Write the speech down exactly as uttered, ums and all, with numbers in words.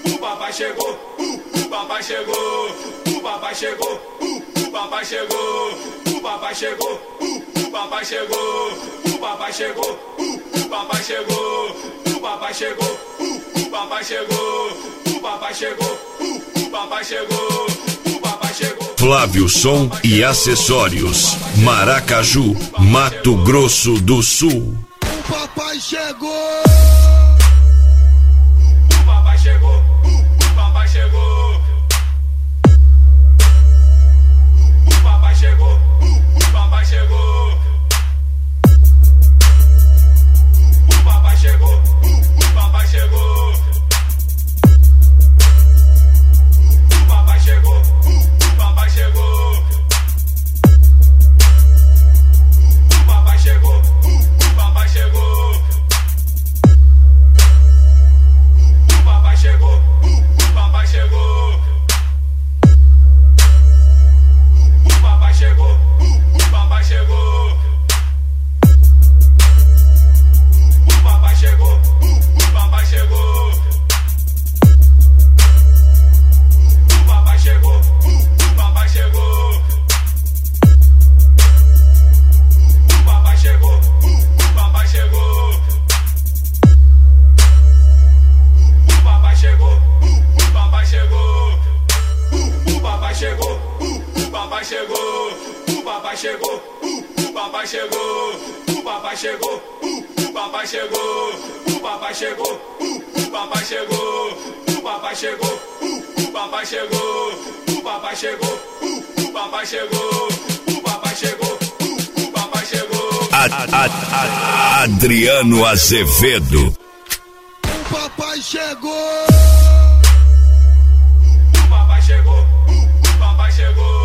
o papai chegou, o papai chegou, o papai chegou, o papai chegou, o papai chegou, o papai chegou, o papai chegou, o papai chegou, o papai chegou, o papai chegou, o papai chegou, o papai chegou, o papai chegou. Flávio Som e Acessórios, Maracaju, Mato Grosso do Sul. O papai chegou. O papai chegou, o papai chegou. O papai chegou, o papai chegou. O papai chegou, o papai chegou. O papai chegou, o papai chegou. O papai chegou, o papai chegou. O papai chegou, o papai chegou. O papai chegou, o papai chegou. O papai chegou, o papai chegou. O papai chegou, o papai chegou. O papai chegou, o papai chegou. O papai chegou, o papai chegou. O papai chegou, o papai chegou. O papai chegou, o papai chegou. O papai chegou, o papai chegou. O papai chegou, o papai chegou. O papai chegou, o papai chegou. O papai chegou, o papai chegou. O papai chegou, o papai chegou. A- a- a- Adriano Azevedo. O papai chegou. O papai chegou, o papai chegou.